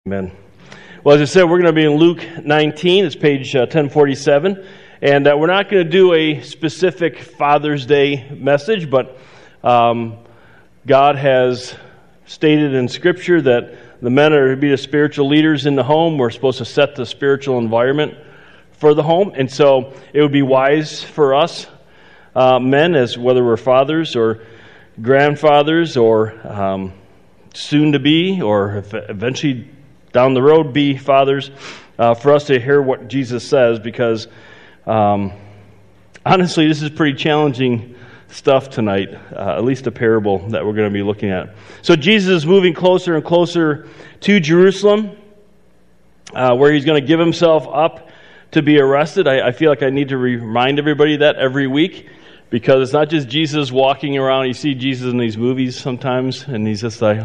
Amen. Well, as I said, we're going to be in Luke 19. It's page 1047. And we're not going to do a specific Father's Day message, but God has stated in Scripture that the men are to be the spiritual leaders in the home. We're supposed to set the spiritual environment for the home. And so it would be wise for us, men, as whether we're fathers or grandfathers or soon to be, or eventually down the road be fathers, for us to hear what Jesus says, because honestly, this is pretty challenging stuff tonight, at least a parable that we're going to be looking at. So Jesus is moving closer and closer to Jerusalem, where he's going to give himself up to be arrested. I feel like I need to remind everybody that every week, because it's not just Jesus walking around. You see Jesus in these movies sometimes, and he's just like,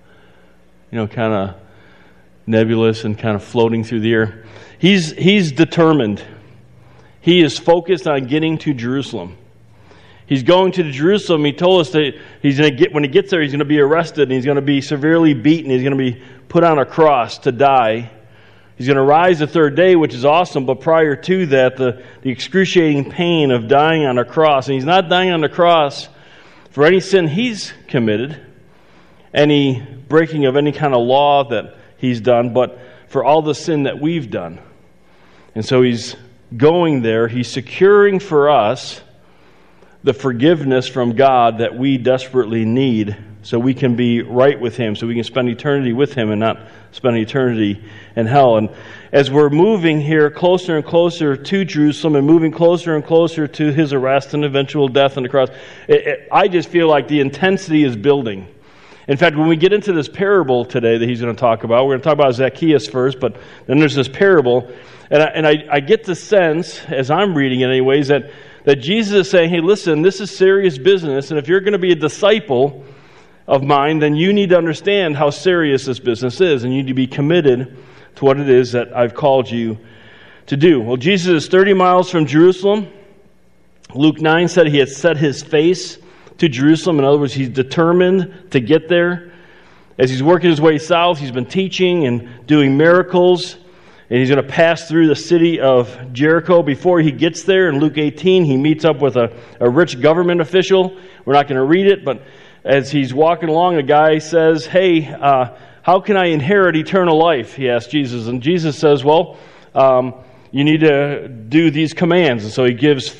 kind of nebulous and kind of floating through the air. He's determined. He is focused on getting to Jerusalem. He's going to Jerusalem. He told us that when he gets there, he's going to be arrested, and he's going to be severely beaten. He's going to be put on a cross to die. He's going to rise the third day, which is awesome, but prior to that, the excruciating pain of dying on a cross. And he's not dying on the cross for any sin he's committed, any breaking of any kind of law that he's done, but for all the sin that we've done. And so he's going there. He's securing for us the forgiveness from God that we desperately need, so we can be right with him, so we can spend eternity with him and not spend eternity in hell. And as we're moving here closer and closer to Jerusalem and moving closer and closer to his arrest and eventual death on the cross, I just feel like the intensity is building. In fact, when we get into this parable today that he's going to talk about, we're going to talk about Zacchaeus first, but then there's this parable, and I get the sense, as I'm reading it anyways, that Jesus is saying, hey, listen, this is serious business, and if you're going to be a disciple of mine, then you need to understand how serious this business is, and you need to be committed to what it is that I've called you to do. Well, Jesus is 30 miles from Jerusalem. Luke 9 said he had set his face to Jerusalem. In other words, he's determined to get there. As he's working his way south, he's been teaching and doing miracles, and he's going to pass through the city of Jericho. Before he gets there, in Luke 18, he meets up with a rich government official. We're not going to read it, but as he's walking along, a guy says, hey, how can I inherit eternal life? He asks Jesus. And Jesus says, well, you need to do these commands. And so he gives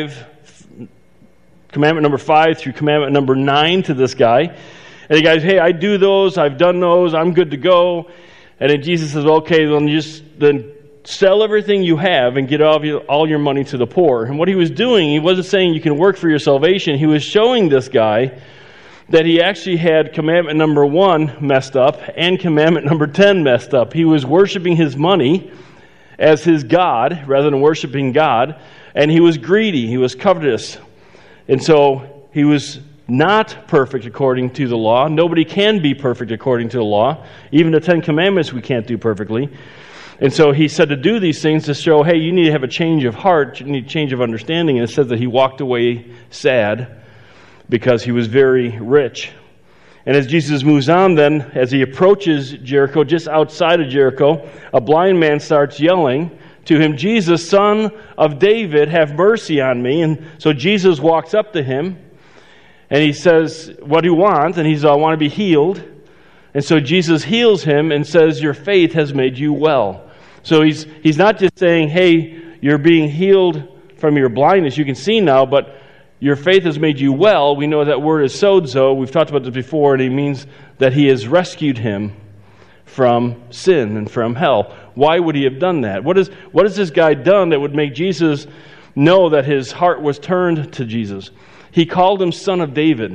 commandment number 5 through commandment number 9 to this guy. And the guy's, hey, I do those, I've done those, I'm good to go. And then Jesus says, okay, then sell everything you have and get all your money to the poor. And what he was doing, he wasn't saying you can work for your salvation. He was showing this guy that he actually had commandment number 1 messed up and commandment number 10 messed up. He was worshiping his money as his God rather than worshiping God. And he was greedy. He was covetous. And so he was not perfect according to the law. Nobody can be perfect according to the law. Even the 10 Commandments we can't do perfectly. And so he said to do these things to show, hey, you need to have a change of heart. You need a change of understanding. And it says that he walked away sad because he was very rich. And as Jesus moves on then, as he approaches Jericho, just outside of Jericho, a blind man starts yelling to him, Jesus, Son of David, have mercy on me. And so Jesus walks up to him, and he says, what do you want? And he says, I want to be healed. And so Jesus heals him and says, your faith has made you well. So he's not just saying, hey, you're being healed from your blindness, you can see now, but your faith has made you well. We know that word is sozo. We've talked about this before, and it means that he has rescued him from sin and from hell. Why would he have done that? What has this guy done that would make Jesus know that his heart was turned to Jesus? He called him Son of David.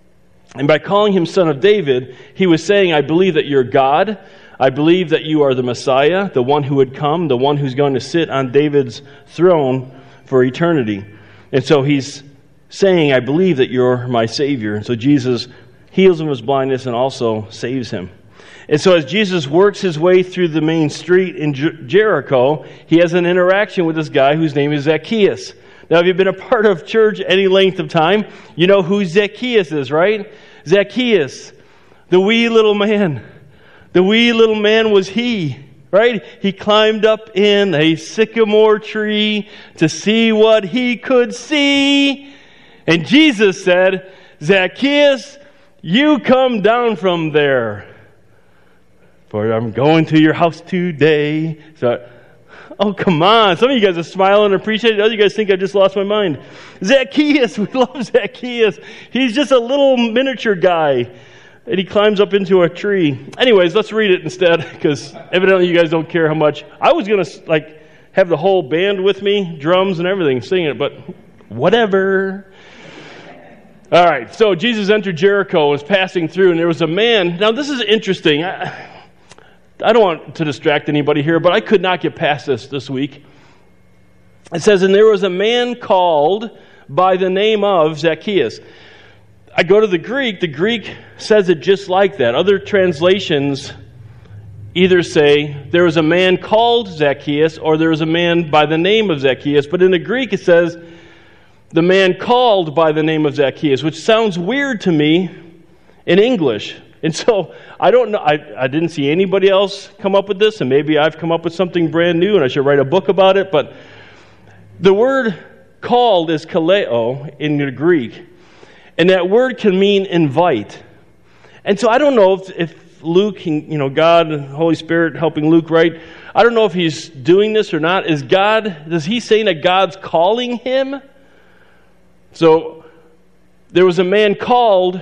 And by calling him Son of David, he was saying, I believe that you're God. I believe that you are the Messiah, the one who would come, the one who's going to sit on David's throne for eternity. And so he's saying, I believe that you're my Savior. And so Jesus heals him of his blindness and also saves him. And so as Jesus works his way through the main street in Jericho, he has an interaction with this guy whose name is Zacchaeus. Now, if you've been a part of church any length of time, you know who Zacchaeus is, right? Zacchaeus, the wee little man, The wee little man was he, right? He climbed up in a sycamore tree to see what he could see. And Jesus said, Zacchaeus, you come down from there, for I'm going to your house today. So, oh, come on. Some of you guys are smiling and appreciating it. Others of you guys think I just lost my mind. Zacchaeus, we love Zacchaeus. He's just a little miniature guy. And he climbs up into a tree. Anyways, let's read it instead, because evidently you guys don't care how much. I was going to have the whole band with me, drums and everything, sing it, but whatever. All right, so Jesus entered Jericho, was passing through, and there was a man. Now, this is interesting. I don't want to distract anybody here, but I could not get past this week. It says, and there was a man called by the name of Zacchaeus. I go to the Greek says it just like that. Other translations either say there was a man called Zacchaeus or there was a man by the name of Zacchaeus. But in the Greek it says the man called by the name of Zacchaeus, which sounds weird to me in English. And so I don't know. I didn't see anybody else come up with this, and maybe I've come up with something brand new and I should write a book about it. But the word called is kaleo in the Greek. And that word can mean invite. And so I don't know if Luke, God and Holy Spirit helping Luke write, I don't know if he's doing this or not. Is he saying that God's calling him? So there was a man called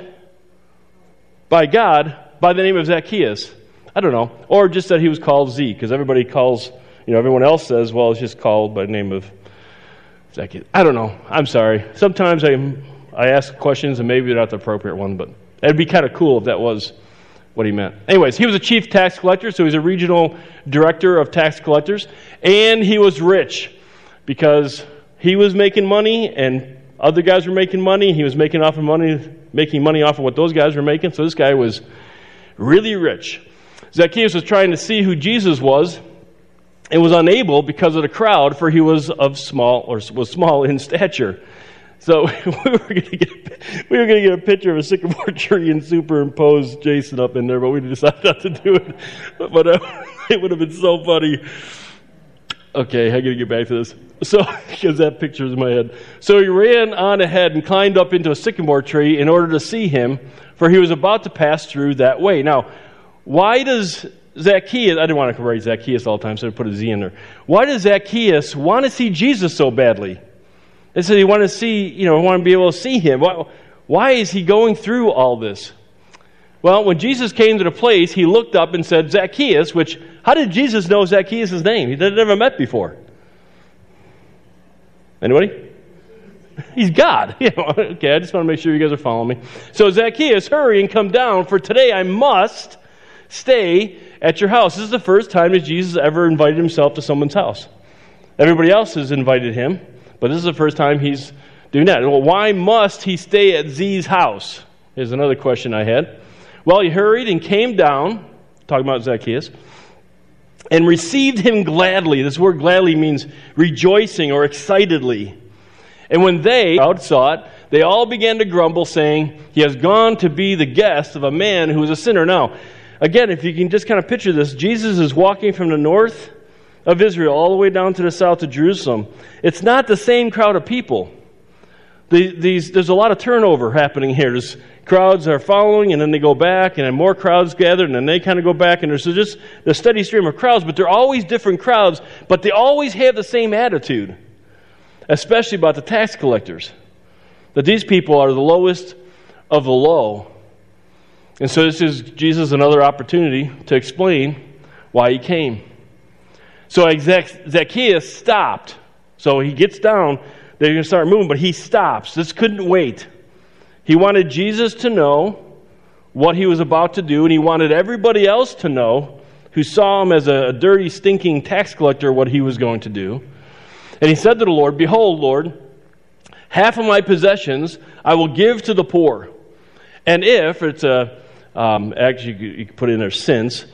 by God by the name of Zacchaeus. I don't know. Or just that he was called Z, because everybody calls, everyone else says, well, it's just called by the name of Zacchaeus. I don't know. I'm sorry. Sometimes I ask questions and maybe they're not the appropriate one, but it'd be kind of cool if that was what he meant. Anyways, he was a chief tax collector, so he's a regional director of tax collectors, and he was rich because he was making money and other guys were making money. He was making money off of what those guys were making, so this guy was really rich. Zacchaeus was trying to see who Jesus was and was unable because of the crowd, for he was small in stature. So we were going to get a picture of a sycamore tree and superimpose Jason up in there, but we decided not to do it. But it would have been so funny. Okay, I got to get back to this. So, because that picture is in my head. So he ran on ahead and climbed up into a sycamore tree in order to see him, for he was about to pass through that way. Now, why does Zacchaeus, I didn't want to write Zacchaeus all the time, so I put a Z in there. Why does Zacchaeus want to see Jesus so badly? They said he wanted to be able to see him. Why is he going through all this? Well, when Jesus came to the place, he looked up and said, Zacchaeus, how did Jesus know Zacchaeus' name? He had never met before. Anybody? He's God. Okay, I just want to make sure you guys are following me. So Zacchaeus, hurry and come down, for today I must stay at your house. This is the first time that Jesus ever invited himself to someone's house. Everybody else has invited him, but this is the first time he's doing that. Well, why must he stay at Z's house? Here's another question I had. Well, he hurried and came down, talking about Zacchaeus, and received him gladly. This word gladly means rejoicing or excitedly. And when they saw it, they all began to grumble, saying, he has gone to be the guest of a man who is a sinner. Now, again, if you can just kind of picture this, Jesus is walking from the north of Israel all the way down to the south of Jerusalem. It's not the same crowd of people. There's a lot of turnover happening here. There's crowds are following, and then they go back, and then more crowds gather, and then they kind of go back, and there's just a steady stream of crowds, but they're always different crowds, but they always have the same attitude, especially about the tax collectors, that these people are the lowest of the low. And so this is Jesus another opportunity to explain why he came. So Zacchaeus stopped. So he gets down, they're going to start moving, but he stops. This couldn't wait. He wanted Jesus to know what he was about to do, and he wanted everybody else to know who saw him as a dirty, stinking tax collector what he was going to do. And he said to the Lord, behold, Lord, half of my possessions I will give to the poor. And if, actually you could put in there since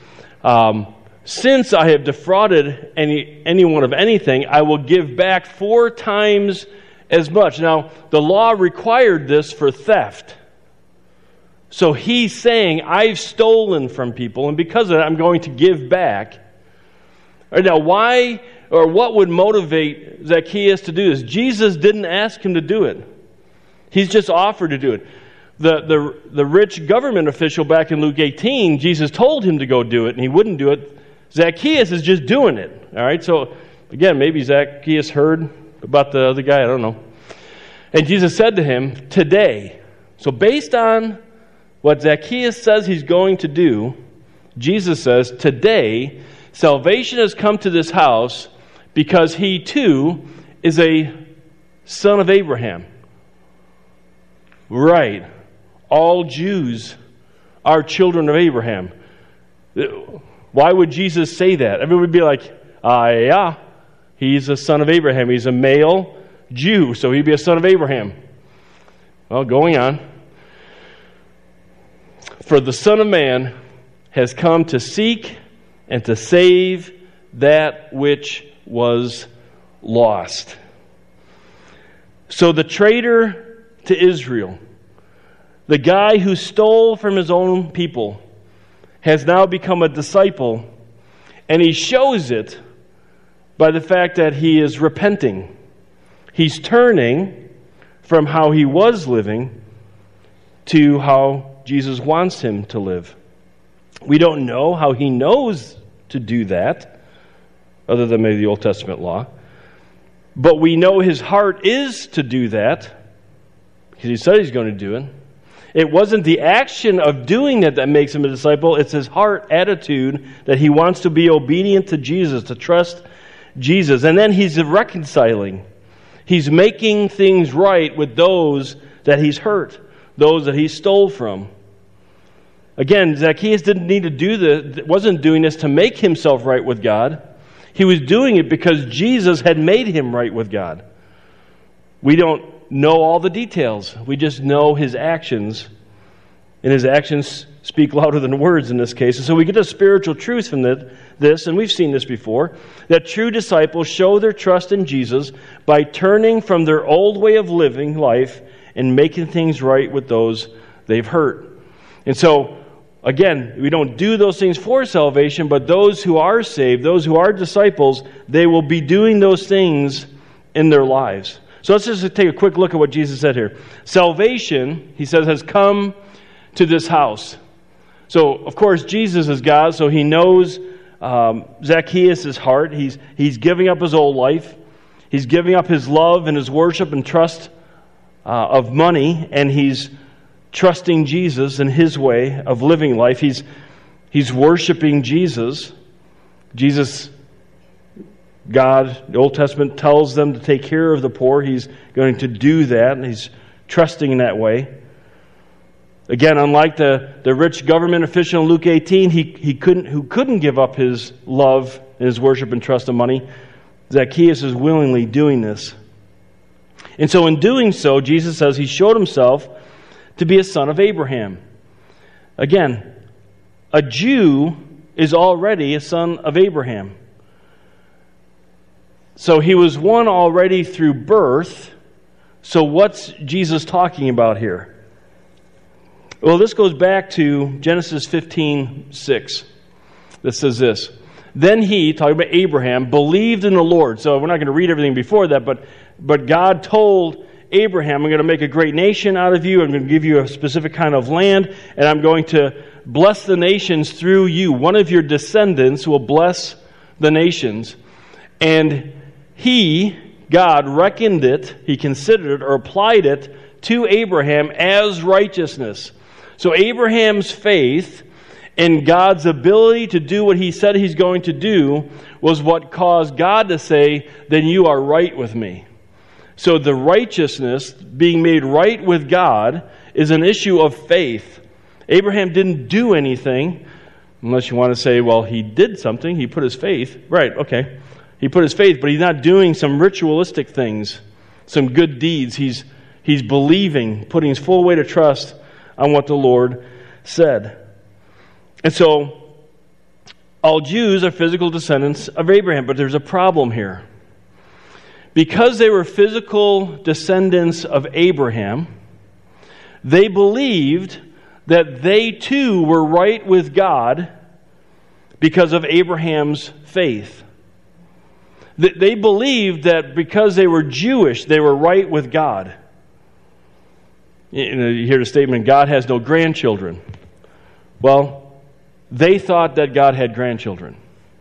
I have defrauded anyone of anything, I will give back 4 times as much. Now, the law required this for theft. So he's saying, I've stolen from people, and because of that, I'm going to give back. All right, now, why or what would motivate Zacchaeus to do this? Jesus didn't ask him to do it. He's just offered to do it. The rich government official back in Luke 18, Jesus told him to go do it, and he wouldn't do it. Zacchaeus is just doing it. All right, so again, maybe Zacchaeus heard about the other guy, I don't know. And Jesus said to him, today. So based on what Zacchaeus says he's going to do, Jesus says, today, salvation has come to this house because he too is a son of Abraham. Right. All Jews are children of Abraham. Why would Jesus say that? Everyone would be like, yeah, he's a son of Abraham. He's a male Jew, so he'd be a son of Abraham. Well, going on. For the Son of Man has come to seek and to save that which was lost. So the traitor to Israel, the guy who stole from his own people, has now become a disciple, and he shows it by the fact that he is repenting. He's turning from how he was living to how Jesus wants him to live. We don't know how he knows to do that, other than maybe the Old Testament law. But we know his heart is to do that, because he said he's going to do it. It wasn't the action of doing that that makes him a disciple. It's his heart attitude that he wants to be obedient to Jesus, to trust Jesus. And then he's reconciling. He's making things right with those that he's hurt, those that he stole from. Again, Zacchaeus didn't need to do this, wasn't doing this to make himself right with God. He was doing it because Jesus had made him right with God. We don't know all the details. We just know his actions. And his actions speak louder than words in this case. And so we get a spiritual truth from this, and we've seen this before, that true disciples show their trust in Jesus by turning from their old way of living life and making things right with those they've hurt. And so, again, we don't do those things for salvation, but those who are saved, those who are disciples, they will be doing those things in their lives. So let's just take a quick look at what Jesus said here. Salvation, he says, has come to this house. So, of course, Jesus is God, so he knows Zacchaeus' heart. He's giving up his old life. He's giving up his love and his worship and trust of money, and he's trusting Jesus in his way of living life. He's worshiping Jesus. Jesus, God, the Old Testament tells them to take care of the poor. He's going to do that, and he's trusting in that way. Again, unlike the rich government official in Luke 18, who couldn't give up his love and his worship and trust of money, Zacchaeus is willingly doing this. And so in doing so, Jesus says he showed himself to be a son of Abraham. Again, a Jew is already a son of Abraham. So he was one already through birth. So what's Jesus talking about here? Well, this goes back to Genesis 15:6. That says this. Then he, talking about Abraham, believed in the Lord. So we're not going to read everything before that, but God told Abraham, I'm going to make a great nation out of you. I'm going to give you a specific kind of land, and I'm going to bless the nations through you. One of your descendants will bless the nations. And he, God, reckoned it, he considered it or applied it to Abraham as righteousness. So Abraham's faith and God's ability to do what he said he's going to do was what caused God to say, then you are right with me. So the righteousness, being made right with God, is an issue of faith. Abraham didn't do anything, unless you want to say, well, he did something. He put his faith. Right, okay. He put his faith, but he's not doing some ritualistic things, some good deeds. He's believing, putting his full weight of trust on what the Lord said. And so, all Jews are physical descendants of Abraham, but there's a problem here. Because they were physical descendants of Abraham, they believed that they too were right with God because of Abraham's faith. They believed that because they were Jewish, they were right with God. You hear the statement, God has no grandchildren. Well, they thought that God had grandchildren.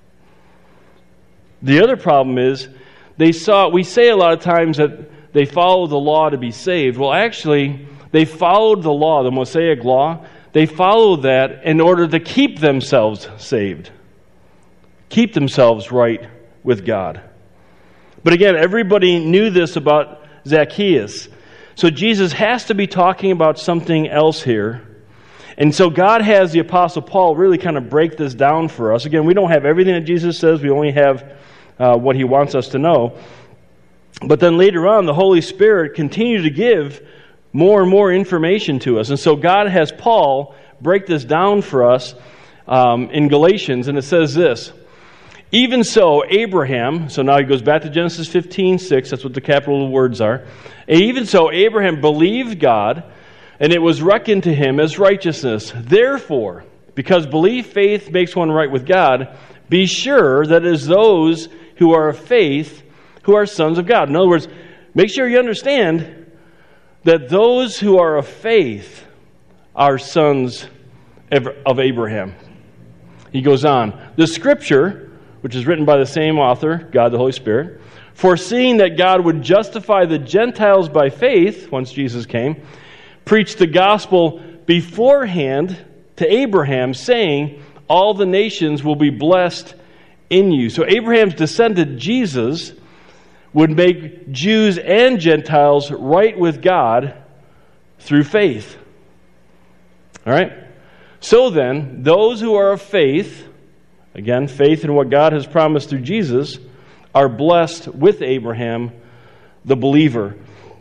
The other problem is, we say a lot of times that they follow the law to be saved. Well, actually, they followed the law, the Mosaic law. They followed that in order to keep themselves saved, keep themselves right with God. But again, everybody knew this about Zacchaeus. So Jesus has to be talking about something else here. And so God has the Apostle Paul really kind of break this down for us. Again, we don't have everything that Jesus says. We only have what he wants us to know. But then later on, the Holy Spirit continued to give more and more information to us. And so God has Paul break this down for us in Galatians. And it says this, even so, Abraham, so now he goes back to Genesis 15:6, that's what the capital words are. Even so, Abraham believed God, and it was reckoned to him as righteousness. Therefore, because belief, faith makes one right with God, be sure that it is those who are of faith who are sons of God. In other words, make sure you understand that those who are of faith are sons of Abraham. He goes on, the Scripture, which is written by the same author, God the Holy Spirit, foreseeing that God would justify the Gentiles by faith, once Jesus came, preached the gospel beforehand to Abraham, saying, all the nations will be blessed in you. So Abraham's descendant, Jesus, would make Jews and Gentiles right with God through faith. All right? So then, those who are of faith, again, faith in what God has promised through Jesus, are blessed with Abraham, the believer.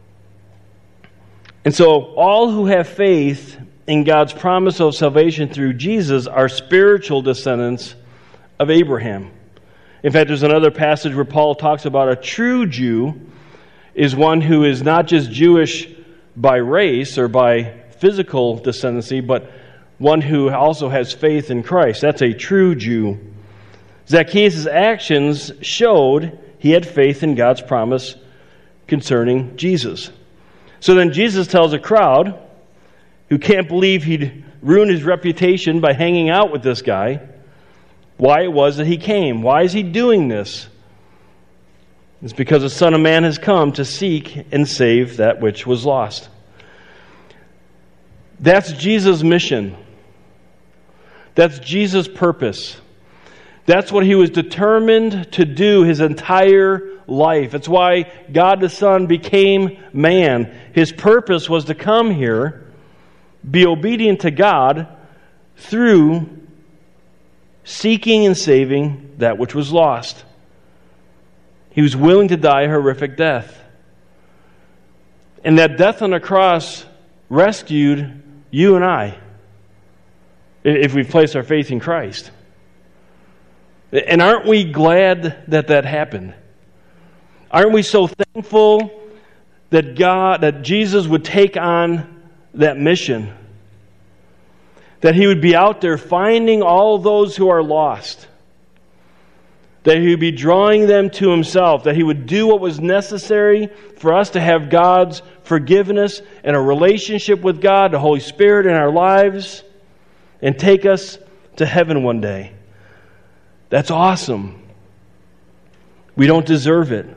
And so, all who have faith in God's promise of salvation through Jesus are spiritual descendants of Abraham. In fact, there's another passage where Paul talks about a true Jew is one who is not just Jewish by race or by physical descendancy, but one who also has faith in Christ. That's a true Jew. Zacchaeus' actions showed he had faith in God's promise concerning Jesus. So then Jesus tells a crowd who can't believe he'd ruined his reputation by hanging out with this guy why it was that he came. Why is he doing this? It's because the Son of Man has come to seek and save that which was lost. That's Jesus' mission. That's Jesus' purpose. That's what he was determined to do his entire life. It's why God the Son became man. His purpose was to come here, be obedient to God through seeking and saving that which was lost. He was willing to die a horrific death. And that death on the cross rescued you and I, if we place our faith in Christ. And aren't we glad that that happened? Aren't we so thankful that Jesus would take on that mission? That he would be out there finding all those who are lost. That he would be drawing them to himself. That he would do what was necessary for us to have God's forgiveness and a relationship with God, the Holy Spirit in our lives, and take us to heaven one day. That's awesome. We don't deserve it.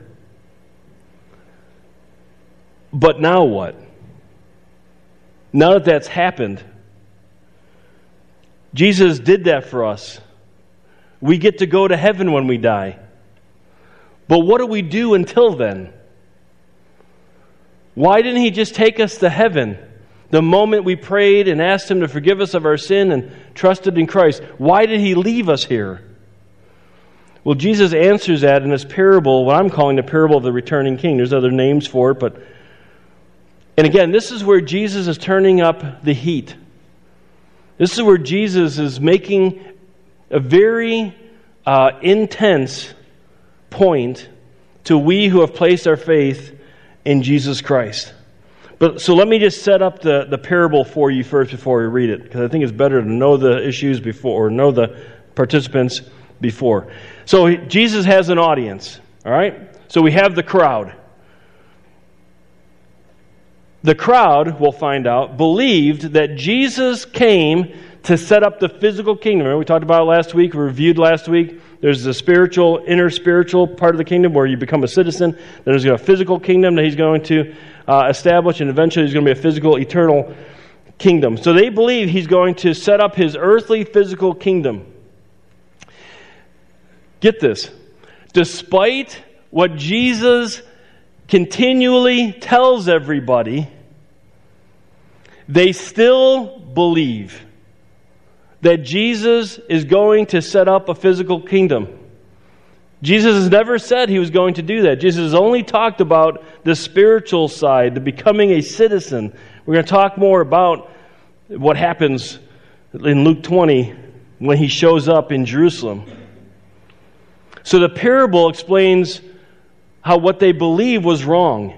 But now what? Now that that's happened, Jesus did that for us. We get to go to heaven when we die. But what do we do until then? Why didn't he just take us to heaven the moment we prayed and asked him to forgive us of our sin and trusted in Christ? Why did he leave us here? Well, Jesus answers that in this parable, what I'm calling the parable of the returning king. There's other names for it, and again, this is where Jesus is turning up the heat. This is where Jesus is making a very intense point to we who have placed our faith in Jesus Christ. So let me just set up the parable for you first before we read it, because I think it's better to know the issues before, or know the participants before. So Jesus has an audience, all right? So we have the crowd. The crowd, we'll find out, believed that Jesus came to set up the physical kingdom. Remember we talked about it last week, we reviewed last week. There's the spiritual, inner spiritual part of the kingdom where you become a citizen. Then there's a physical kingdom that he's going to establish, and eventually there's going to be a physical, eternal kingdom. So they believe he's going to set up his earthly, physical kingdom. Get this. Despite what Jesus continually tells everybody, they still believe that Jesus is going to set up a physical kingdom. Jesus has never said he was going to do that. Jesus has only talked about the spiritual side, the becoming a citizen. We're going to talk more about what happens in Luke 20 when he shows up in Jerusalem. So the parable explains how what they believe was wrong.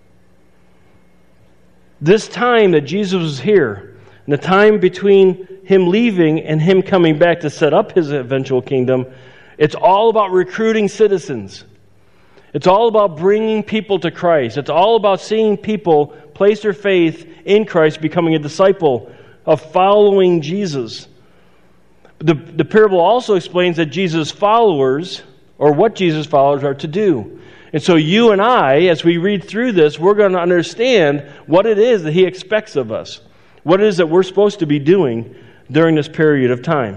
This time that Jesus was here, and the time between him leaving and him coming back to set up his eventual kingdom, it's all about recruiting citizens. It's all about bringing people to Christ. It's all about seeing people place their faith in Christ, becoming a disciple of following Jesus. The parable also explains that Jesus' followers, or what Jesus' followers are to do. And so you and I, as we read through this, we're going to understand what it is that he expects of us. What it is that we're supposed to be doing during this period of time.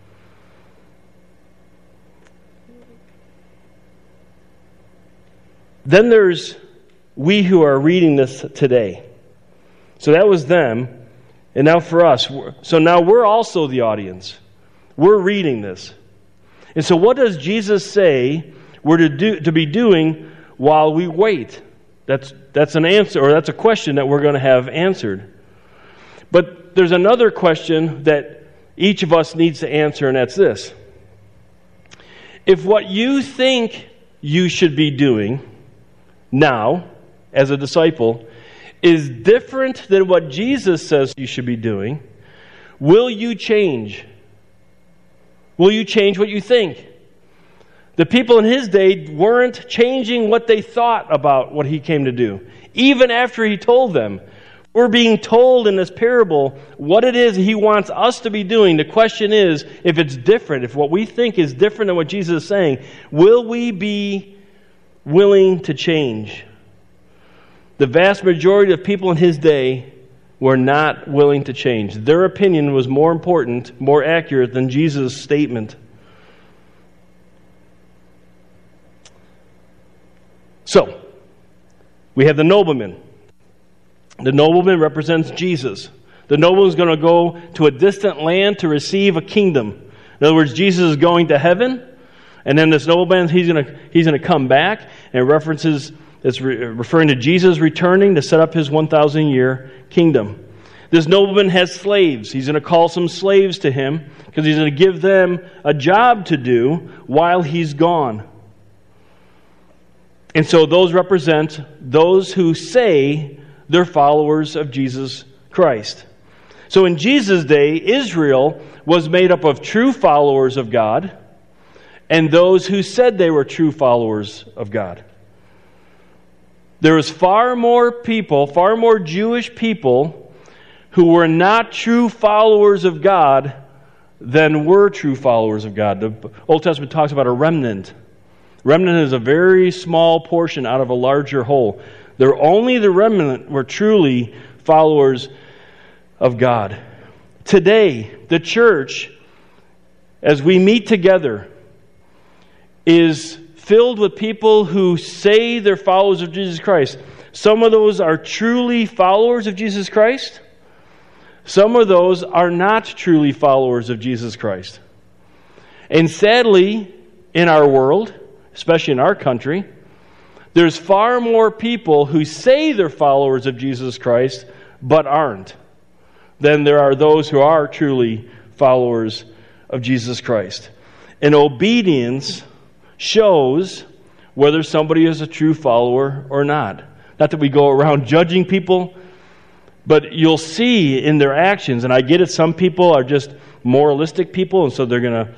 Then there's we who are reading this today. So that was them, and now for us. So now we're also the audience. We're reading this. And so what does Jesus say we're to be doing while we wait? That's an answer, or that's a question that we're going to have answered. But there's another question that each of us needs to answer, and that's this. If what you think you should be doing now, as a disciple, is different than what Jesus says you should be doing, will you change? Will you change what you think? The people in his day weren't changing what they thought about what he came to do, even after he told them. We're being told in this parable what it is he wants us to be doing. The question is, if it's different, if what we think is different than what Jesus is saying, will we be willing to change? The vast majority of people in his day were not willing to change. Their opinion was more important, more accurate than Jesus' statement. So, we have the nobleman. The nobleman represents Jesus. The nobleman is going to go to a distant land to receive a kingdom. In other words, Jesus is going to heaven, and then this nobleman, he's going to come back, and it's referring to Jesus returning to set up his 1,000-year kingdom. This nobleman has slaves. He's going to call some slaves to him because he's going to give them a job to do while he's gone. And so those represent those who say they're followers of Jesus Christ. So in Jesus' day, Israel was made up of true followers of God and those who said they were true followers of God. There was far more people, far more Jewish people who were not true followers of God than were true followers of God. The Old Testament talks about a remnant. Remnant is a very small portion out of a larger whole. Only the remnant were truly followers of God. Today, the church, as we meet together, is filled with people who say they're followers of Jesus Christ. Some of those are truly followers of Jesus Christ. Some of those are not truly followers of Jesus Christ. And sadly, in our world, especially in our country, there's far more people who say they're followers of Jesus Christ but aren't than there are those who are truly followers of Jesus Christ. And obedience shows whether somebody is a true follower or not. Not that we go around judging people, But you'll see in their actions, and I get it, some people are just moralistic people, and so they're gonna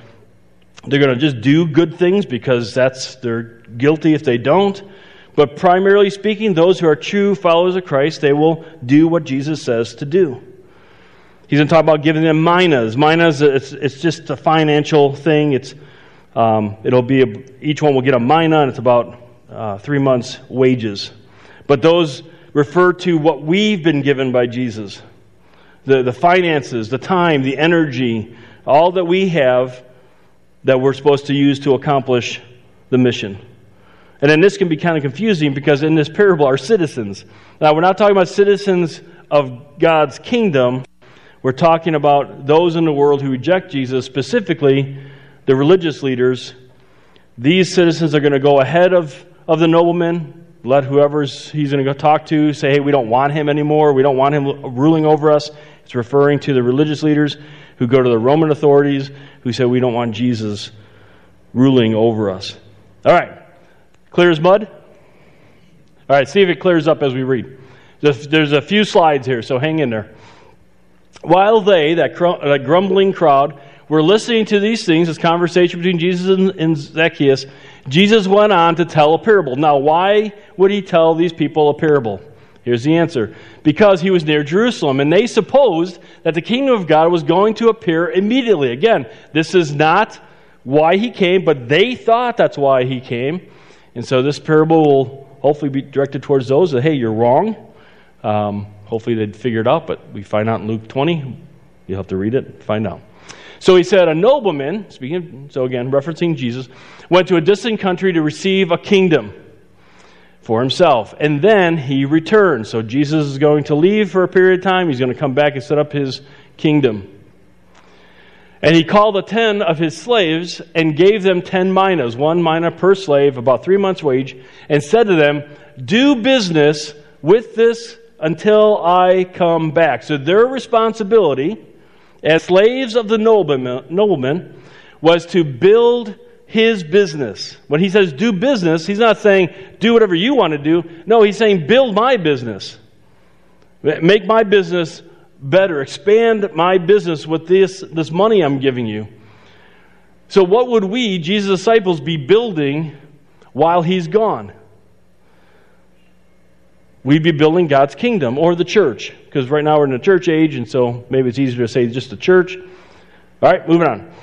just do good things because they're guilty if they don't. But primarily speaking, those who are true followers of Christ, they will do what Jesus says to do. He's going to talk about giving them minas. Minas, it's just a financial thing. Each one will get a mina, and it's about 3 months' wages. But those refer to what we've been given by Jesus. The finances, the time, the energy, all that we have that we're supposed to use to accomplish the mission. And then this can be kind of confusing because in this parable are citizens. Now, we're not talking about citizens of God's kingdom. We're talking about those in the world who reject Jesus, specifically the religious leaders. These citizens are going to go ahead of the nobleman, let whoever he's going to go talk to say, hey, we don't want him anymore. We don't want him ruling over us. It's referring to the religious leaders who go to the Roman authorities who say, we don't want Jesus ruling over us. All right. Clear as mud? All right, see if it clears up as we read. There's a few slides here, so hang in there. While they, that grumbling crowd, were listening to these things, this conversation between Jesus and Zacchaeus, Jesus went on to tell a parable. Now, why would he tell these people a parable? Here's the answer. Because he was near Jerusalem, and they supposed that the kingdom of God was going to appear immediately. Again, this is not why he came, but they thought that's why he came. And so this parable will hopefully be directed towards those that, hey, you're wrong. Hopefully they'd figure it out, but we find out in Luke 20. You'll have to read it and find out. So he said, a nobleman, referencing Jesus, went to a distant country to receive a kingdom for himself. And then he returned. So Jesus is going to leave for a period of time. He's going to come back and set up his kingdom. And he called 10 of his slaves and gave them 10 minas, 1 mina per slave, about 3 months' wage, and said to them, do business with this until I come back. So their responsibility as slaves of the nobleman was to build his business. When he says do business, he's not saying do whatever you want to do. No, he's saying build my business. Make my business better. Expand my business with this money I'm giving you. So what would we, Jesus' disciples, be building while he's gone? We'd be building God's kingdom or the church. Because right now we're in the church age, and so maybe it's easier to say just the church. All right, moving on.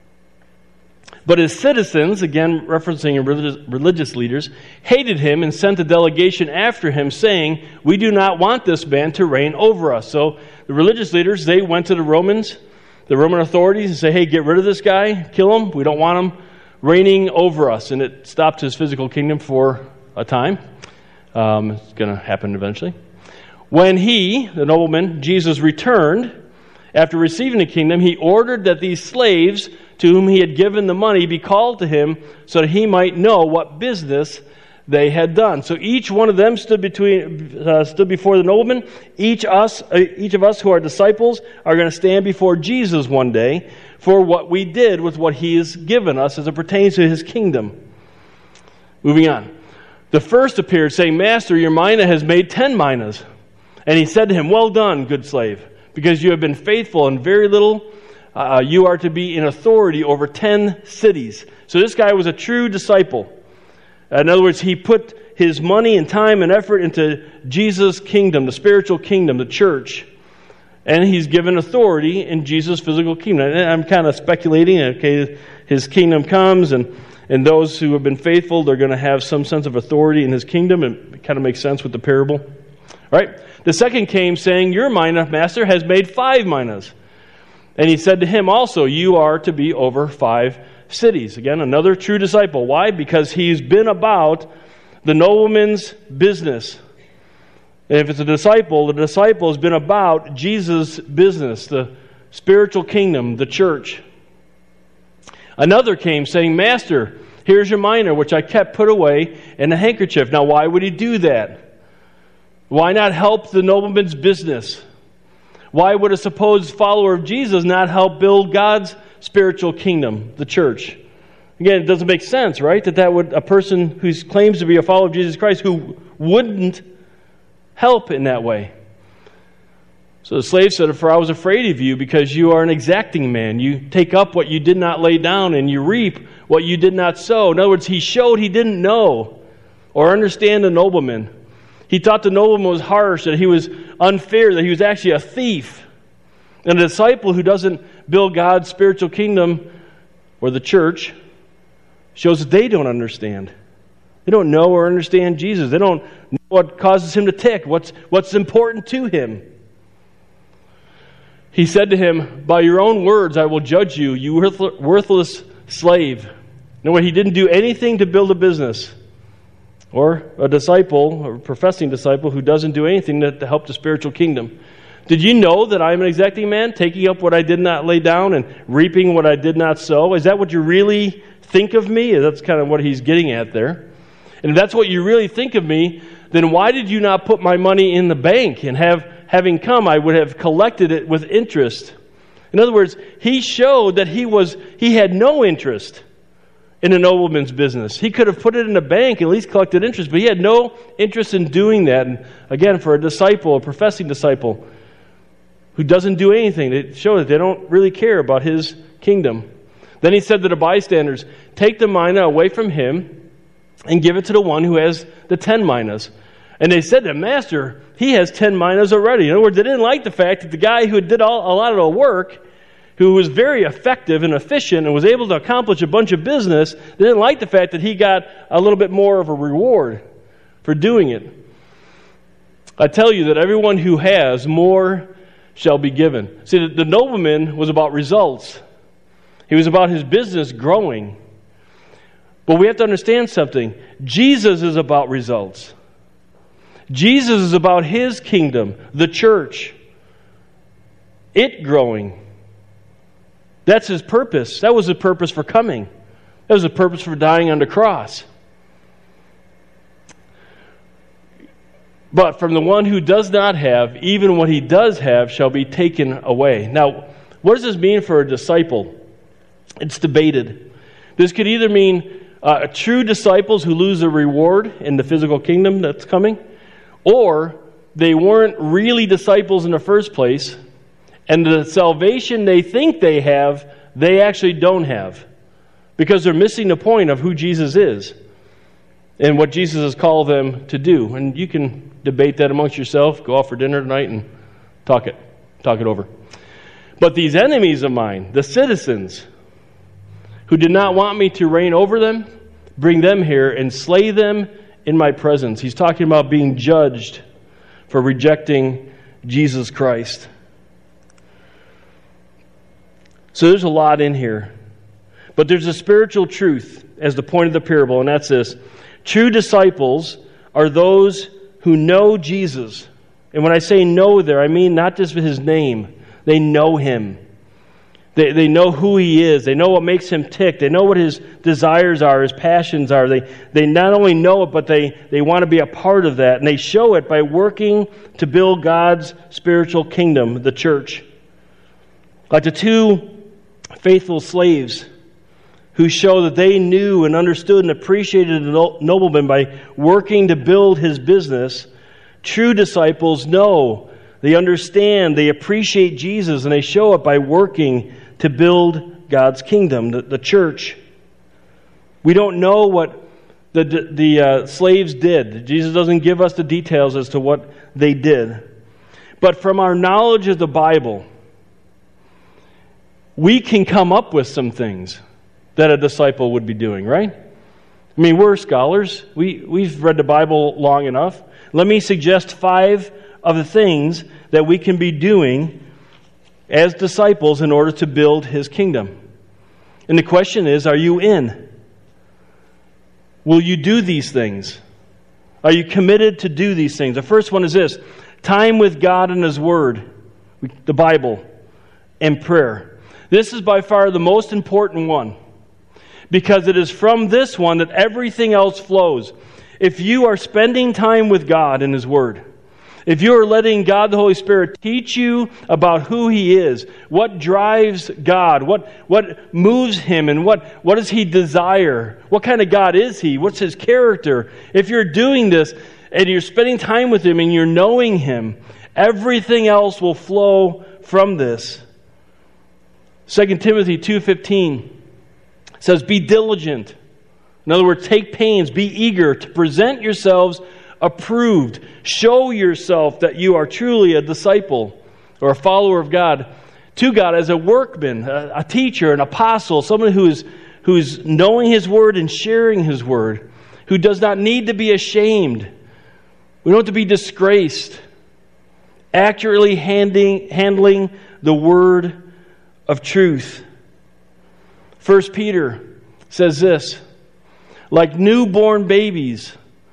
But his citizens, again referencing religious leaders, hated him and sent a delegation after him, saying, we do not want this man to reign over us. So the religious leaders, they went to the Roman authorities, and say, hey, get rid of this guy, kill him. We don't want him reigning over us. And it stopped his physical kingdom for a time. It's going to happen eventually. When he, the nobleman, Jesus, returned, after receiving the kingdom, he ordered that these slaves to whom he had given the money be called to him so that he might know what business they had done. So each one of them stood before the nobleman. Each of us who are disciples are going to stand before Jesus one day for what we did with what he has given us as it pertains to his kingdom. Moving on. The first appeared, saying, Master, your mina has made 10 minas. And he said to him, well done, good slave, because you have been faithful in very little. You are to be in authority over 10 cities. So this guy was a true disciple. In other words, he put his money and time and effort into Jesus' kingdom, the spiritual kingdom, the church. And he's given authority in Jesus' physical kingdom. And I'm kind of speculating, okay, his kingdom comes, and those who have been faithful, they're going to have some sense of authority in his kingdom. And it kind of makes sense with the parable. All right. The second came, saying, your mina, master, has made 5 minas. And he said to him also, you are to be over 5 cities. Again, another true disciple. Why? Because he's been about the nobleman's business. And if it's a disciple, the disciple has been about Jesus' business, the spiritual kingdom, the church. Another came saying, Master, here's your mina, which I kept put away in a handkerchief. Now, why would he do that? Why not help the nobleman's business? Why would a supposed follower of Jesus not help build God's spiritual kingdom, the church? Again, it doesn't make sense, right? That would a person who claims to be a follower of Jesus Christ who wouldn't help in that way. So the slave said, "For I was afraid of you, because you are an exacting man. You take up what you did not lay down, and you reap what you did not sow." In other words, he showed he didn't know or understand the nobleman. He thought the nobleman was harsh, that he was unfair, that he was actually a thief. And a disciple who doesn't build God's spiritual kingdom, or the church, shows that they don't understand. They don't know or understand Jesus. They don't know what causes him to tick, what's important to him. He said to him, "By your own words I will judge you, you worthless slave." No, he didn't do anything to build a business. Or a disciple, or a professing disciple, who doesn't do anything to help the spiritual kingdom. Did you know that I am an exacting man, taking up what I did not lay down and reaping what I did not sow? Is that what you really think of me? That's kind of what he's getting at there. And if that's what you really think of me, then why did you not put my money in the bank? And having come, I would have collected it with interest. In other words, he showed that he had no interest in a nobleman's business. He could have put it in a bank and at least collected interest, but he had no interest in doing that. And again, for a disciple, a professing disciple, who doesn't do anything, to show that they don't really care about his kingdom. Then he said to the bystanders, "Take the mina away from him and give it to the one who has the 10 minas. And they said to him, "Master, he has 10 minas already." In other words, they didn't like the fact that the guy who did a lot of the work, who was very effective and efficient and was able to accomplish a bunch of business, they didn't like the fact that he got a little bit more of a reward for doing it. I tell you that everyone who has, more shall be given. See, the nobleman was about results. He was about his business growing. But we have to understand something. Jesus is about results. Jesus is about his kingdom, the church, it growing. That's his purpose. That was his purpose for coming. That was the purpose for dying on the cross. But from the one who does not have, even what he does have shall be taken away. Now, what does this mean for a disciple? It's debated. This could either mean true disciples who lose a reward in the physical kingdom that's coming, or they weren't really disciples in the first place, and the salvation they think they have, they actually don't have, because they're missing the point of who Jesus is and what Jesus has called them to do. And you can debate that amongst yourself, go out for dinner tonight and talk it over. But these enemies of mine, the citizens, who did not want me to reign over them, bring them here and slay them in my presence. He's talking about being judged for rejecting Jesus Christ. So there's a lot in here. But there's a spiritual truth as the point of the parable, and that's this. True disciples are those who know Jesus. And when I say know there, I mean not just his name. They know him. They know who he is. They know what makes him tick. They know what his desires are, his passions are. They not only know it, but they want to be a part of that. And they show it by working to build God's spiritual kingdom, the church. Like the two faithful slaves who show that they knew and understood and appreciated the nobleman by working to build his business, true disciples know, they understand, they appreciate Jesus, and they show it by working to build God's kingdom, the church. We don't know what the slaves did. Jesus doesn't give us the details as to what they did. But from our knowledge of the Bible, we can come up with some things that a disciple would be doing, right? I mean, we're scholars. We've read the Bible long enough. Let me suggest 5 of the things that we can be doing as disciples in order to build his kingdom. And the question is, are you in? Will you do these things? Are you committed to do these things? The first one is this: time with God and his word, the Bible, and prayer. This is by far the most important one, because it is from this one that everything else flows. If you are spending time with God and his word, if you are letting God the Holy Spirit teach you about who he is, what drives God, what moves him, and what does he desire, what kind of God is he, what's his character. If you're doing this and you're spending time with him and you're knowing him, Everything else will flow from this. 2 Timothy 2:15 says, be diligent. In other words, take pains, be eager to present yourselves approved. Show yourself that you are truly a disciple or a follower of God, to God as a workman, a teacher, an apostle, someone who's knowing His Word and sharing His Word, who does not need to be ashamed. We don't have to be disgraced. Accurately handling the Word of truth. 1 Peter says this, like newborn babies.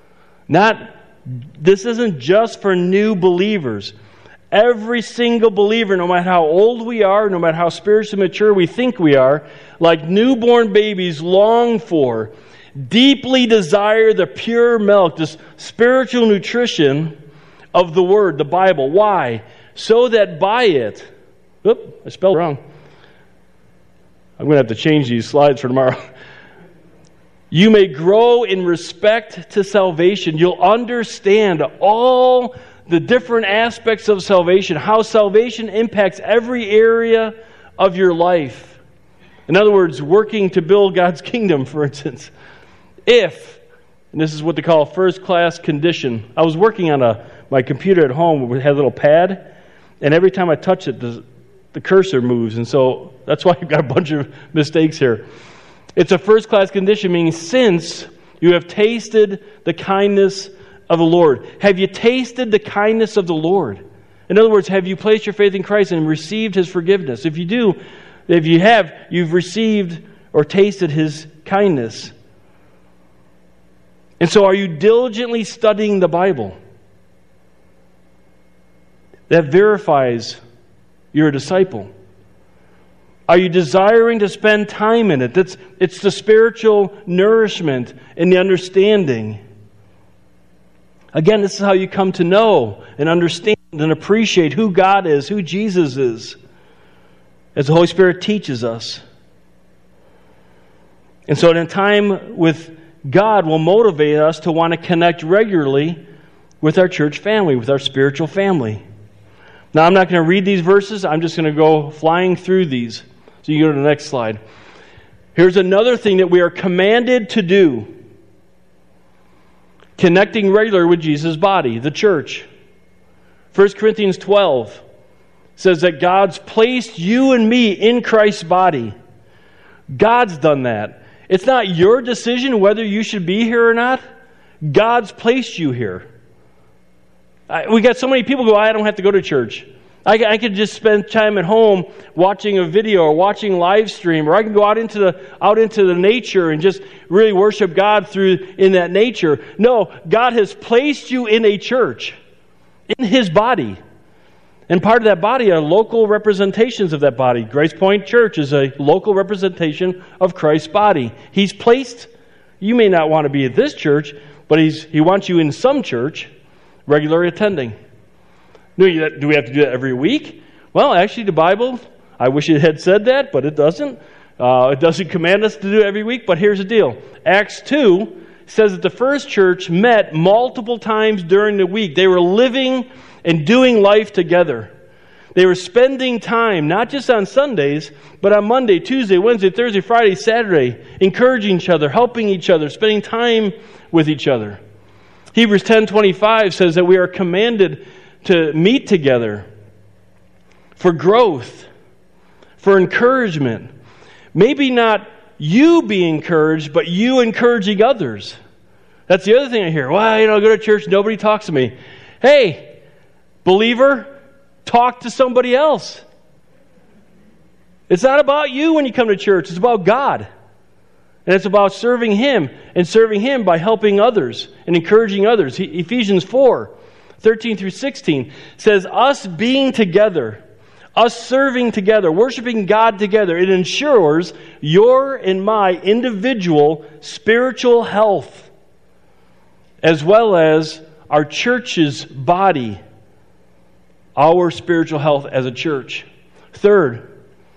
This isn't just for new believers. Every single believer, no matter how old we are, no matter how spiritually mature we think we are, like newborn babies long for, deeply desire the pure milk, this spiritual nutrition of the Word, the Bible. Why? So that by it, I spelled it wrong. I'm going to have to change these slides for tomorrow. You may grow in respect to salvation. You'll understand all the different aspects of salvation, how salvation impacts every area of your life. In other words, working to build God's kingdom, for instance. If, and this is what they call a first-class condition. I was working on my computer at home. We had a little pad, and every time I touch it, the cursor moves, and so that's why I've got a bunch of mistakes here. It's a first-class condition, meaning since you have tasted the kindness of the Lord. Have you tasted the kindness of the Lord? In other words, have you placed your faith in Christ and received His forgiveness? If you do, if you have, you've received or tasted His kindness. And so are you diligently studying the Bible? That verifies you're a disciple. Are you desiring to spend time in it? It's the spiritual nourishment and the understanding. Again, this is how you come to know and understand and appreciate who God is, who Jesus is, as the Holy Spirit teaches us. And so in a time with God will motivate us to want to connect regularly with our church family, with our spiritual family. Now, I'm not going to read these verses. I'm just going to go flying through these. So you go to the next slide. Here's another thing that we are commanded to do. Connecting regularly with Jesus' body, the church. 1 Corinthians 12 says that God's placed you and me in Christ's body. God's done that. It's not your decision whether you should be here or not. God's placed you here. We got so many people who go, I don't have to go to church. I could just spend time at home watching a video or watching live stream, or I can go out into the nature and just really worship God in that nature. No, God has placed you in a church, in His body. And part of that body are local representations of that body. Grace Point Church is a local representation of Christ's body. He's placed, you may not want to be at this church, but He wants you in some church, regularly attending. Do we have to do that every week? Well, actually, the Bible, I wish it had said that, but it doesn't. It doesn't command us to do it every week, but here's the deal. Acts 2 says that the first church met multiple times during the week. They were living and doing life together. They were spending time, not just on Sundays, but on Monday, Tuesday, Wednesday, Thursday, Friday, Saturday, encouraging each other, helping each other, spending time with each other. Hebrews 10:25 says that we are commanded to meet together for growth, for encouragement. Maybe not you be encouraged, but you encouraging others. That's the other thing I hear. Well, I go to church, nobody talks to me. Hey, believer, talk to somebody else. It's not about you when you come to church. It's about God. And it's about serving Him, and serving Him by helping others and encouraging others. Ephesians 4:13-16 says, us being together, us serving together, worshiping God together, it ensures your and my individual spiritual health, as well as our church's body, our spiritual health as a church. Third,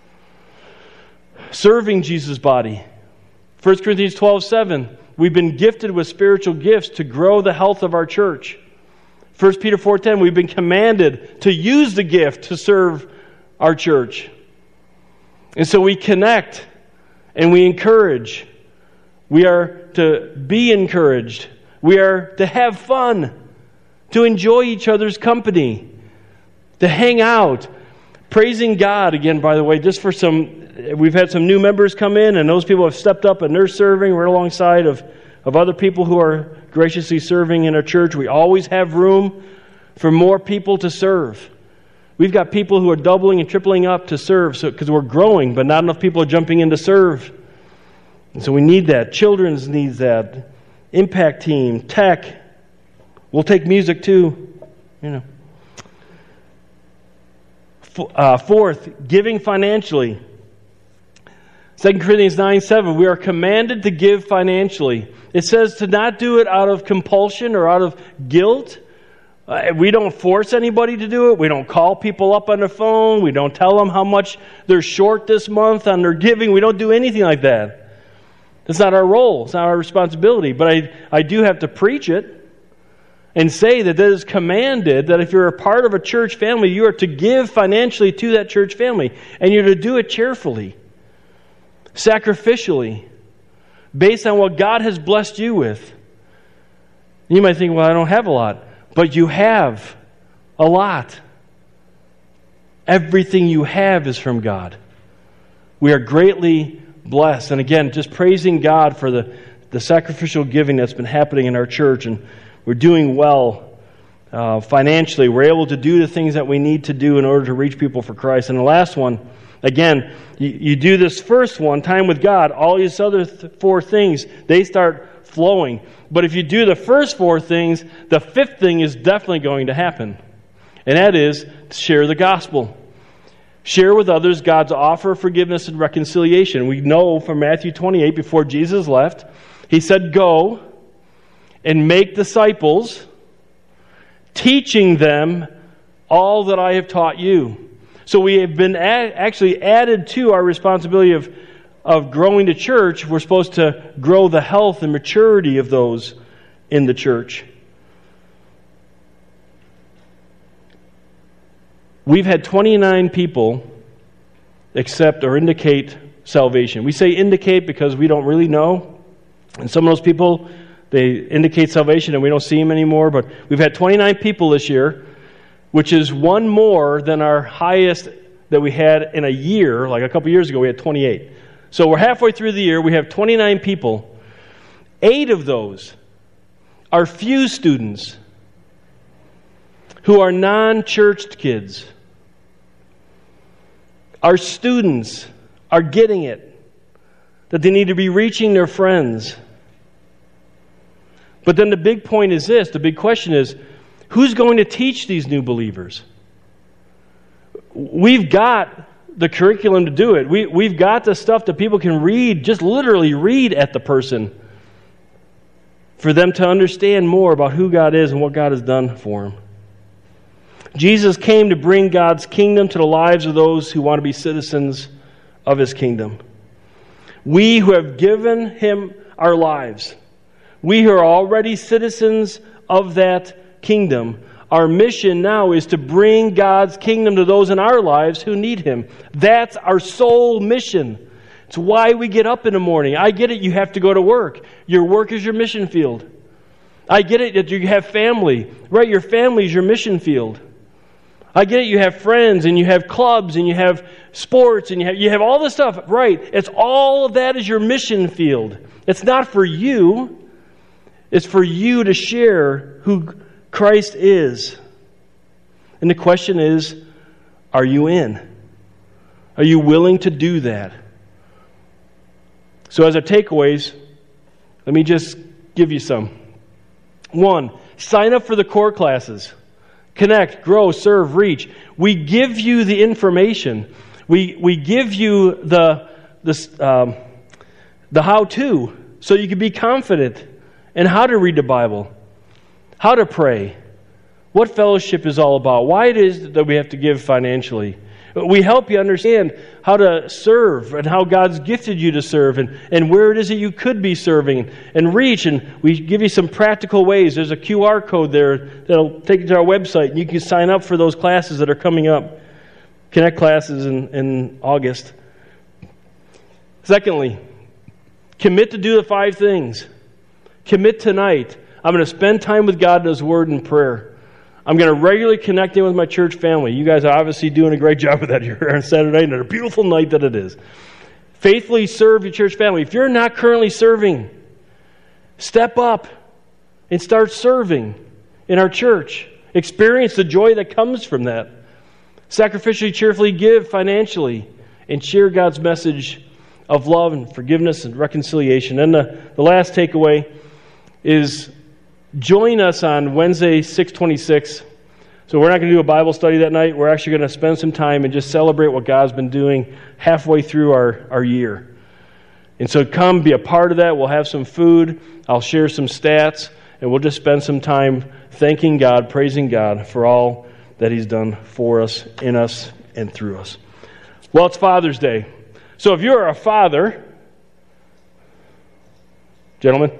serving Jesus' body. 1 Corinthians 12:7, we've been gifted with spiritual gifts to grow the health of our church. 1 Peter 4:10, we've been commanded to use the gift to serve our church. And so we connect and we encourage. We are to be encouraged. We are to have fun, to enjoy each other's company, to hang out. Praising God, again, by the way, just for we've had some new members come in, and those people have stepped up and they're serving right alongside of other people who are graciously serving in our church. We always have room for more people to serve. We've got people who are doubling and tripling up to serve because we're growing, but not enough people are jumping in to serve. And so we need that. Children's needs that. Impact team, tech. We'll take music too. Fourth, giving financially. 2 Corinthians 9:7, we are commanded to give financially. It says to not do it out of compulsion or out of guilt. We don't force anybody to do it. We don't call people up on the phone. We don't tell them how much they're short this month on their giving. We don't do anything like that. It's not our role. It's not our responsibility. But I do have to preach it and say that it is commanded that if you're a part of a church family, you are to give financially to that church family. And you're to do it cheerfully, sacrificially, based on what God has blessed you with. You might think, well, I don't have a lot. But you have a lot. Everything you have is from God. We are greatly blessed. And again, just praising God for the sacrificial giving that's been happening in our church. And we're doing well financially. We're able to do the things that we need to do in order to reach people for Christ. And the last one, again, you do this first one, time with God, all these other four things, they start flowing. But if you do the first four things, the fifth thing is definitely going to happen. And that is to share the gospel. Share with others God's offer of forgiveness and reconciliation. We know from Matthew 28, before Jesus left, He said, "Go and make disciples, teaching them all that I have taught you." So we have been actually added to our responsibility of growing the church. We're supposed to grow the health and maturity of those in the church. We've had 29 people accept or indicate salvation. We say indicate because we don't really know. And some of those people, they indicate salvation and we don't see them anymore. But we've had 29 people this year, which is one more than our highest that we had in a year. Like a couple years ago, we had 28. So we're halfway through the year. We have 29 people. 8 of those are few students who are non-churched kids. Our students are getting it, that they need to be reaching their friends. But then the big point is this, the big question is, who's going to teach these new believers? We've got the curriculum to do it. We've got the stuff that people can read, just literally read at the person, for them to understand more about who God is and what God has done for them. Jesus came to bring God's kingdom to the lives of those who want to be citizens of His kingdom. We who have given Him our lives, we who are already citizens of that kingdom, our mission now is to bring God's kingdom to those in our lives who need Him. That's our sole mission. It's why we get up in the morning. I get it, you have to go to work. Your work is your mission field. I get it that you have family. Right, your family is your mission field. I get it, you have friends and you have clubs and you have sports and you have all this stuff. Right, it's all of that is your mission field. It's not for you. It's for you to share who Christ is. And the question is, are you in? Are you willing to do that? So as our takeaways, let me just give you some. 1, sign up for the core classes. Connect, grow, serve, reach. We give you the information. We give you the how-to so you can be confident in how to read the Bible, how to pray, what fellowship is all about, why it is that we have to give financially. We help you understand how to serve and how God's gifted you to serve and where it is that you could be serving and reach. And we give you some practical ways. There's a QR code there that'll take you to our website, and you can sign up for those classes that are coming up. Connect classes in August. Secondly, commit to do the 5 things. Commit tonight. I'm going to spend time with God in His Word and prayer. I'm going to regularly connect in with my church family. You guys are obviously doing a great job with that here on Saturday night, and a beautiful night that it is. Faithfully serve your church family. If you're not currently serving, step up and start serving in our church. Experience the joy that comes from that. Sacrificially, cheerfully give financially, and share God's message of love and forgiveness and reconciliation. And the last takeaway is join us on Wednesday, 6/26. So we're not going to do a Bible study that night. We're actually going to spend some time and just celebrate what God's been doing halfway through our year. And so come be a part of that. We'll have some food. I'll share some stats. And we'll just spend some time thanking God, praising God for all that He's done for us, in us, and through us. Well, it's Father's Day. So if you're a father, gentlemen,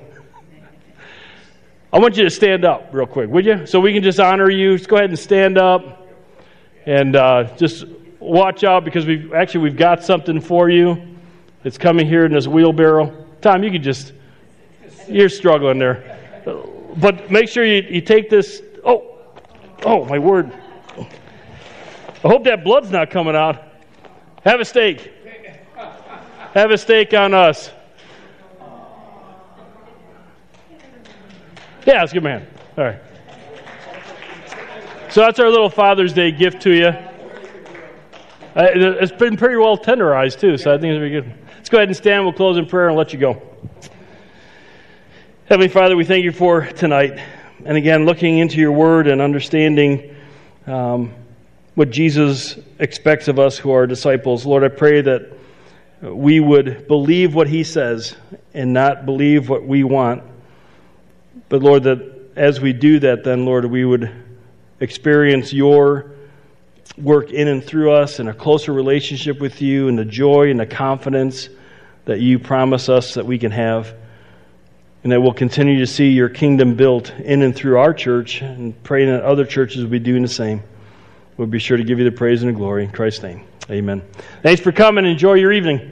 I want you to stand up real quick, would you? So we can just honor you. Just go ahead and stand up and just watch out, because we've got something for you. It's coming here in this wheelbarrow. Tom, you can just, you're struggling there. But make sure you take this. Oh, my word. I hope that blood's not coming out. Have a steak. Have a steak on us. Yeah, let's give him a hand. All right. So that's our little Father's Day gift to you. It's been pretty well tenderized, too, so I think it'll be good. Let's go ahead and stand. We'll close in prayer and let you go. Heavenly Father, we thank you for tonight. And again, looking into your word and understanding what Jesus expects of us who are disciples. Lord, I pray that we would believe what He says and not believe what we want. But Lord, that as we do that, then, Lord, we would experience your work in and through us and a closer relationship with you and the joy and the confidence that you promise us that we can have. And that we'll continue to see your kingdom built in and through our church, and praying that other churches will be doing the same. We'll be sure to give you the praise and the glory. In Christ's name, amen. Thanks for coming. Enjoy your evening.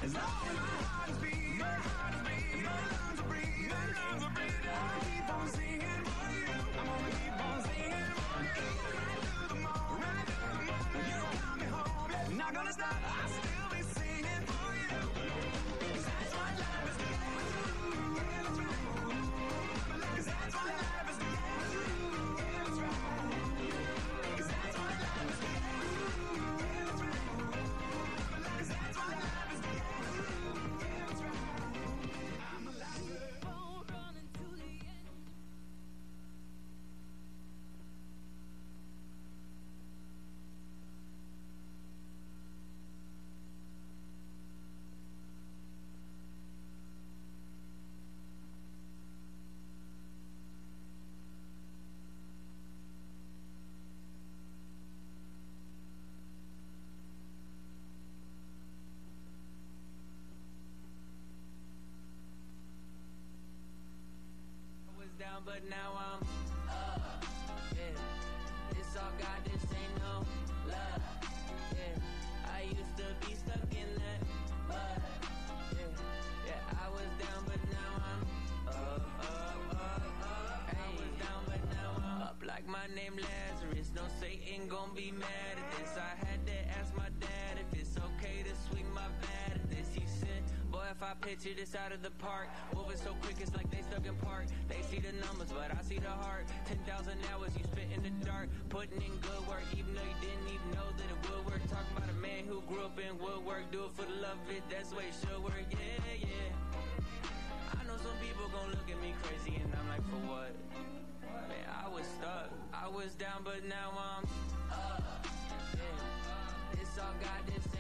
As long as my heart is beating, my lungs are breathing, I'm gonna keep on singing for you. I'm gonna keep on singing for you. Right through the morning, when you got me home, not gonna stop, I'll still be singing for you. 'Cause that's what life is like. 'Cause that's what life is like. 'Cause that's what life is like. 'Cause that's what life is like. I'm alive. Running to the end. Down, but now I'm up. Yeah, it's all God, this ain't no love. Yeah, I used to be stuck in that mud. Yeah, I was down, but now I'm up. I was down, but now I'm up like my name Lazarus. No Satan gon' be mad at this. I had to ask my dad if it's okay to swing my bat at this. He said, boy, if I picture this out of the park, moving so quick it's like they stuck in park. They see the numbers, but I see the heart. 10,000 hours you spent in the dark, putting in good work, even though you didn't even know that it would work. Talking about a man who grew up in woodwork, do it for the love of it, that's the way it should work. Yeah. I know some people gon' look at me crazy, and I'm like, for what? Man, I was stuck, I was down, but now I'm up. Yeah, it's all God, this